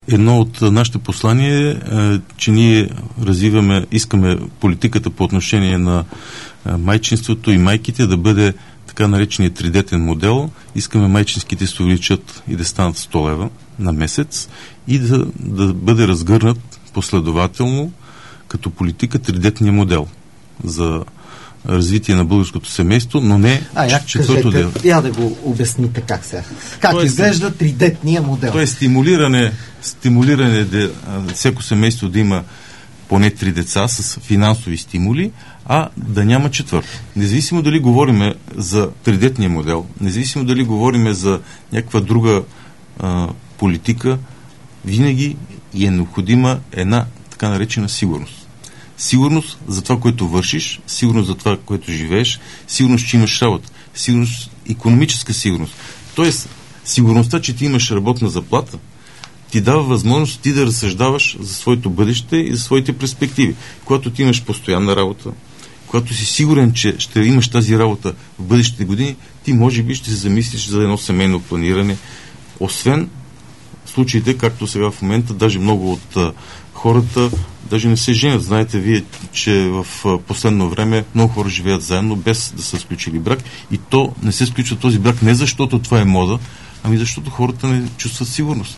Едно от нашите послания е, че ние искаме политиката по отношение на майчинството и майките да бъде така нареченият тридетен модел. Искаме майчинските се увеличат и да станат 100 лева на месец и да бъде разгърнат последователно като политика тридетния модел за развитие на българското семейство, но не четвърто дело. Я да го обясните как сега. Как изглежда тридетния модел? То е стимулиране всяко семейство да има поне 3 деца с финансови стимули, а да няма четвърто. Независимо дали говориме за тридетния модел, независимо дали говориме за някаква друга политика, винаги е необходима една така наречена сигурност. Сигурност за това, което вършиш, сигурност за това, което живееш, сигурност, че имаш работа, сигурност, икономическа сигурност. Тоест, сигурността, че ти имаш работна заплата, ти дава възможност ти да разсъждаваш за своето бъдеще и за своите перспективи. Когато ти имаш постоянна работа, когато си сигурен, че ще имаш тази работа в бъдещите години, ти може би ще се замислиш за едно семейно планиране. Освен случаите, както сега в момента, даже много от хората даже не се женят. Знаете вие, че в последно време много хора живеят заедно, без да са сключили брак, и то не се сключва този брак не защото това е мода, ами защото хората не чувстват сигурност.